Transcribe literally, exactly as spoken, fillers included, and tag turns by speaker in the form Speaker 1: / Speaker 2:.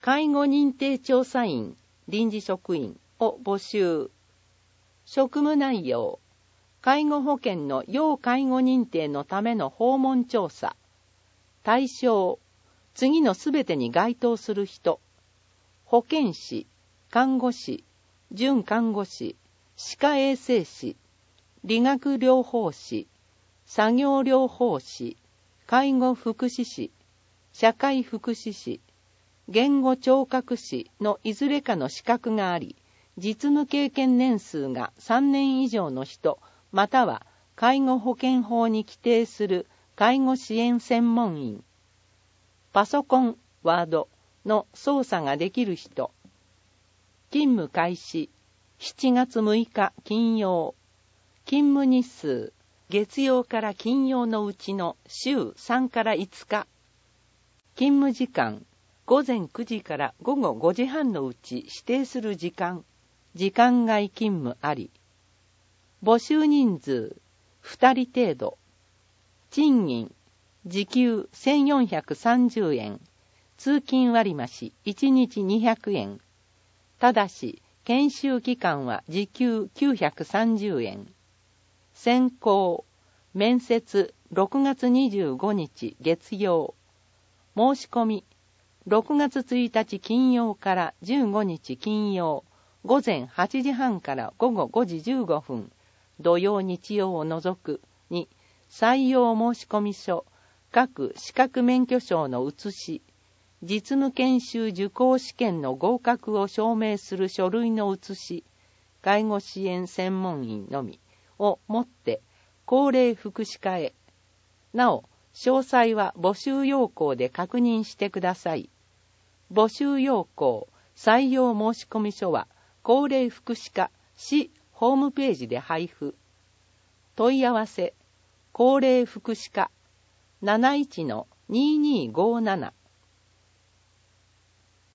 Speaker 1: 介護認定調査員、臨時職員を募集。職務内容、介護保険の要介護認定のための訪問調査。対象、次のすべてに該当する人。保健師、看護師、準看護師、歯科衛生士、理学療法士、作業療法士、介護福祉士、社会福祉士、言語聴覚士のいずれかの資格があり、実務経験年数がさんねん以上の人、または介護保険法に規定する介護支援専門員。パソコン、ワードの操作ができる人。勤務開始、しちがつむいか金曜。勤務日数、月曜から金曜のうちの週さんからいつか。勤務時間、ごぜんくじからごごごじはんのうち指定する時間、時間外勤務あり。募集人数、ふたり程度。賃金、時給せんよんひゃくさんじゅうえん。通勤割増いちにちにひゃくえん。ただし、研修期間は時給きゅうひゃくさんじゅうえん。選考、面接ろくがつにじゅうごにち月曜。申し込み、ろくがつついたち金曜からじゅうごにち金曜、ごぜんはちじはんからごごごじじゅうごふん、土曜日曜を除くに、採用申込書、各資格免許証の写し、実務研修受講試験の合格を証明する書類の写し、介護支援専門員のみをもって高齢福祉課へ。なお、詳細は募集要項で確認してください。募集要項、採用申込書は高齢福祉課市ホームページで配布。問い合わせ、高齢福祉課 なないちのにーにーごーなな